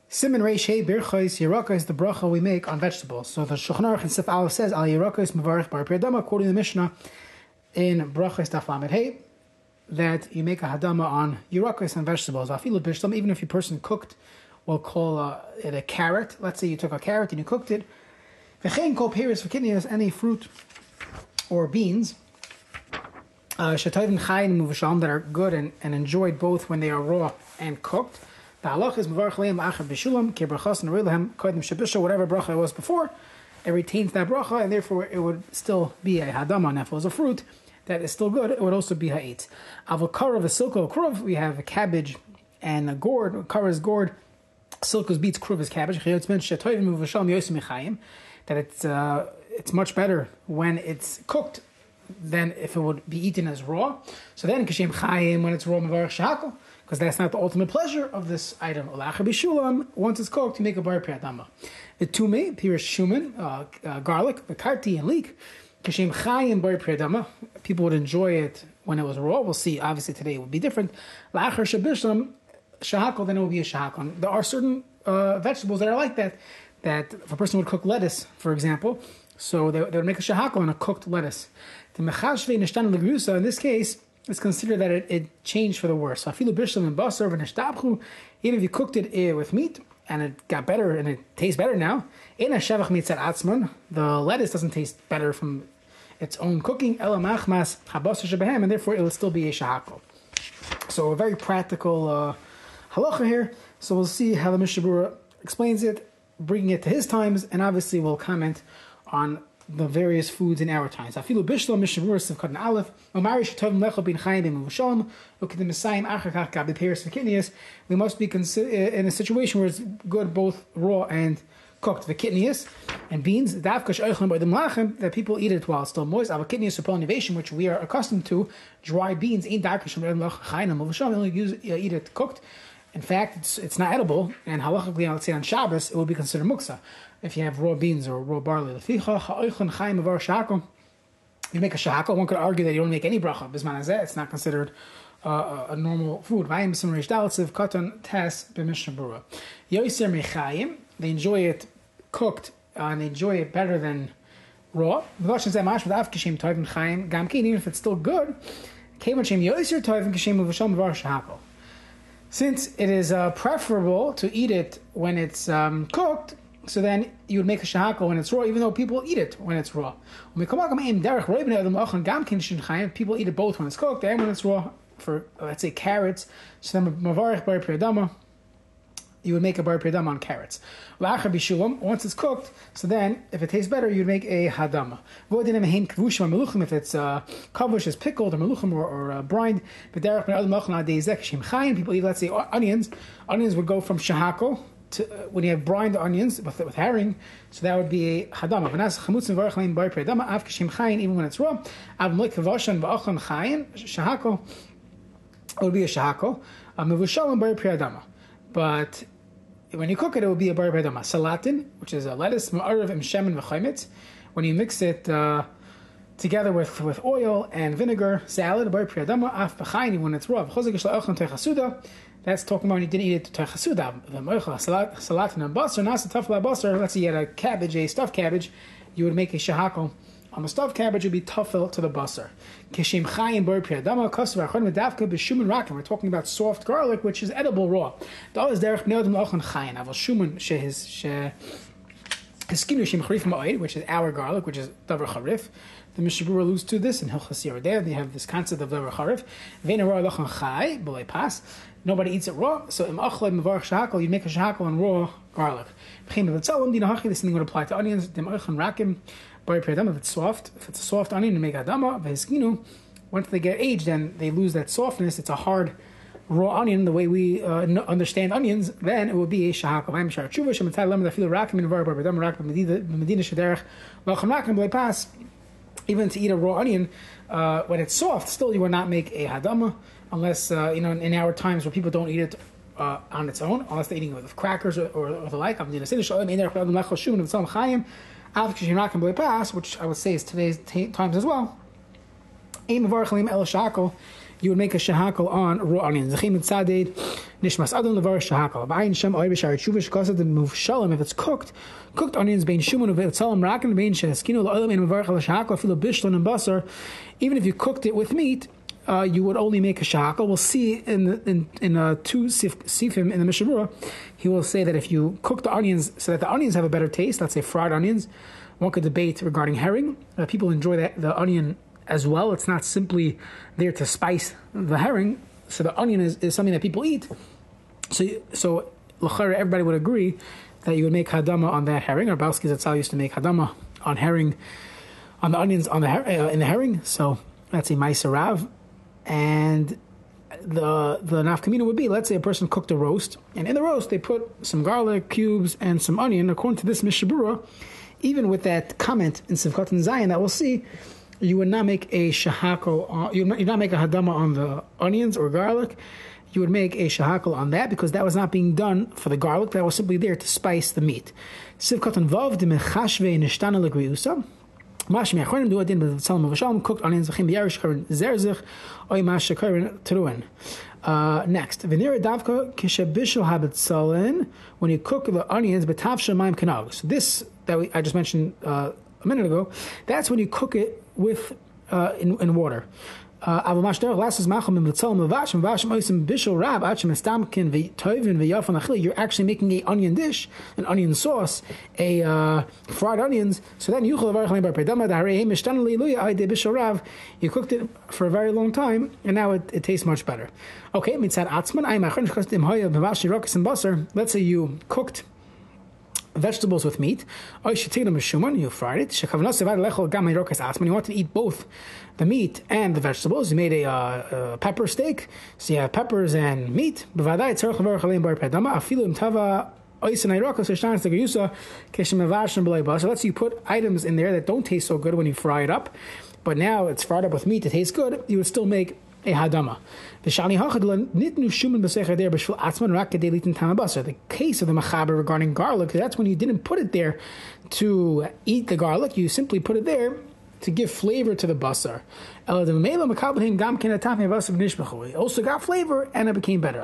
Siman Reish Hey Birchos Yeraka is the bracha we make on vegetables. So the Shulchan Aruch in Sif Aleph says Al Yerakos Mevarich Bar Piyadama, quoting the Mishnah in Brachos Daf Lamed Hey, that you make a hadama on Yerakos and vegetables. Afilu Bishlam, even if a person cooked, we'll call it a carrot. Let's say you took a carrot and you cooked it. V'chein kol peris v'kidneys, any fruit or beans. Shatoivin chayin muvasham, that are good and enjoyed both when they are raw and cooked. The halach is mevarich leim achar b'shulam kebrachas nerilahem kodim shabisha, whatever bracha it was before, it retains that bracha, and therefore it would still be a hadama. Now if it was a fruit that is still good, it would also be ha'etz. Avokarav, a silko, kruv, we have a cabbage and a gourd. Kara is gourd, silko beets, kruv is cabbage. That it's much better when it's cooked than if it would be eaten as raw. So then kashem chayim, when it's raw, mevarich shahakol, because that's not the ultimate pleasure of this item. Olacha b'shulam, once it's cooked, you make a bar priyadama. The tume, pirish shuman, garlic, the karti and leek, kashem chayim bar priyadama. People would enjoy it when it was raw. We'll see. Obviously today it would be different. La'achar shabishlam shahakol, then it will be a shahakol. There are certain vegetables that are like that. That if a person would cook lettuce, for example, so they would make a shahakol on a cooked lettuce. The mechashve nishtan legrusa, in this case, it's considered that it changed for the worse. So afilu bishlam and basar v'nishtabchu, even if you cooked it with meat and it got better and it tastes better now, in a shavach mitzat atzman, the lettuce doesn't taste better from its own cooking, ela machmas habasar shebehem, and therefore it will still be a shahakol. So a very practical halacha here. So we'll see how the Mishnah Berurah explains it, bringing it to his times, and obviously we'll comment on the various foods in our times. Afilu bishlam Mishnah Berurah Sivkat and Aleph. Omari shetovim lecho bin chayim bin muvushalim. Look at the Messiah achar kach gabi peris v'kidneys. We must be in a situation where it's good both raw and cooked. V'kidneys and beans. Davkash oichlim by the mlachem, that people eat it while it's still moist. Ava kidneys supol innovation, which we are accustomed to. Dry beans in darkish from chayim and muvushalim. Only eat it cooked. In fact, it's not edible, and halachically, let's say on Shabbos, it would be considered muksa if you have raw beans or raw barley. You make a shahakol. One could argue that you don't make any bracha. Bisman hazeh, it's not considered a normal food. They enjoy it cooked, and they enjoy it better than raw. Even if it's still good, since it is preferable to eat it when it's cooked, so then you would make a shahakol when it's raw, even though people eat it when it's raw. People eat it both when it's cooked and when it's raw. For, let's say, carrots, so then mavarich bar priyadama, you would make a bar priyadama on carrots. Once it's cooked, so then if it tastes better, you'd make a hadama. If it's kavush is pickled or meluchim or brined, people eat, let's say, onions. Onions would go from shahakol to when you have brined onions with herring, so that would be a hadama. Even when it's raw, shahakol, it would be a shahakol. But when you cook it, it will be a bar priyadama. Salatin, which is a lettuce, ma'arav im shemen v'chaymetz. When you mix it together with oil and vinegar, salad, bar priyadama, af b'chayni, when it's raw. That's talking about when you didn't eat it techasuda. Salatin and basar, nasa tafla basar. Let's say you had a cabbage, a stuffed cabbage, you would make a shahakol. On the stuffed cabbage, would be tafel to the basar. Kishim chayim bar priyadama kasav achon medavka b'shuman rakim. We're talking about soft garlic, which is edible raw. The other is derech neodim lachon chayim. Aval shuman his skinu shem charif ma'id, which is our garlic, which is davar charif. The Mishnah Berurah alludes to this in Hilchas Yerodeh. They have this concept of davar charif. Vein ra lachon chay b'lei pas. Nobody eats it raw, so im achlei mevarich shahakol, you make a shahakol on raw garlic. B'chein v'tzalim dinahachi. This thing would apply to onions. Dem oichon rakim. If it's soft, if it's a soft onion, you make adama. Once they get aged, then they lose that softness. It's a hard raw onion, the way we understand onions. Then it will be a shahakol. Even to eat a raw onion, when it's soft, still you will not make a hadama, unless in our times where people don't eat it on its own, unless they're eating it with crackers or the like. Which I would say is today's times as well. You you would make a shahakal on raw onions. Nishmas Adam Levar Shahakal. Ba'ayin Shem Oy B'Shar Tshuva Shkosad the Move Shalom. If it's cooked onions bein Shuman Uvet Tzalam Rakan bein Sheskinu La'olam in Mevarach Al Shahakal Filo Bishlon and Basar. Even if you cooked it with meat, you would only make a shahakal. We'll see in two sifim in the Mishnah Berurah, he will say that if you cook the onions so that the onions have a better taste, let's say fried onions, one could debate regarding herring. People enjoy the onion as well. It's not simply there to spice the herring. So the onion is something that people eat. So l'chara, everybody would agree that you would make hadama on that herring. Or Balski Zatzal used to make hadama on herring, on the onions on the in the herring. So that's a ma'aser rav. And the nafkamina would be, let's say a person cooked a roast, and in the roast they put some garlic cubes and some onion. According to this Mishnah Berurah, even with that comment in Sivkot and Zion that we'll see, you would not make a shahakal. You would not make a hadama on the onions or garlic. You would make a shahakal on that because that was not being done for the garlic. That was simply there to spice the meat. Sivkot and Vav de mechashve nishtana legriusa. Mashmi achronim do adin b'tzalim avasham cooked onions v'chim b'yarish karin zerzich oy mash karin teruin. Next, v'nira davka kishabishul habitzalim, when you cook the onions b'tav shemaim kanag. So this that I just mentioned a minute ago, that's when you cook it with in water. You're actually making an onion dish, an onion sauce, a fried onions. So then you cooked it for a very long time, and now it tastes much better. Okay, let's say you cooked vegetables with meat. You fried it. You want to eat both the meat and the vegetables. You made a pepper steak, so you have peppers and meat. So let's say you put items in there that don't taste so good when you fry it up, but now it's fried up with meat, it tastes good. You would still make a hadama. The case of the machaber regarding garlic, that's when you didn't put it there to eat the garlic, you simply put it there to give flavor to the basar. It also got flavor and it became better.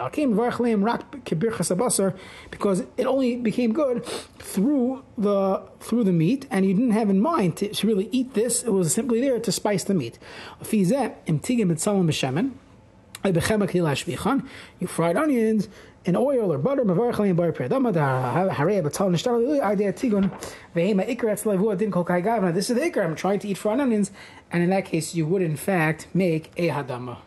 Because it only became good through the meat, and you didn't have in mind to really eat this. It was simply there to spice the meat. You fried onions in oil or butter. This is the ikar. I'm trying to eat fried onions, and in that case, you would in fact make a hadama.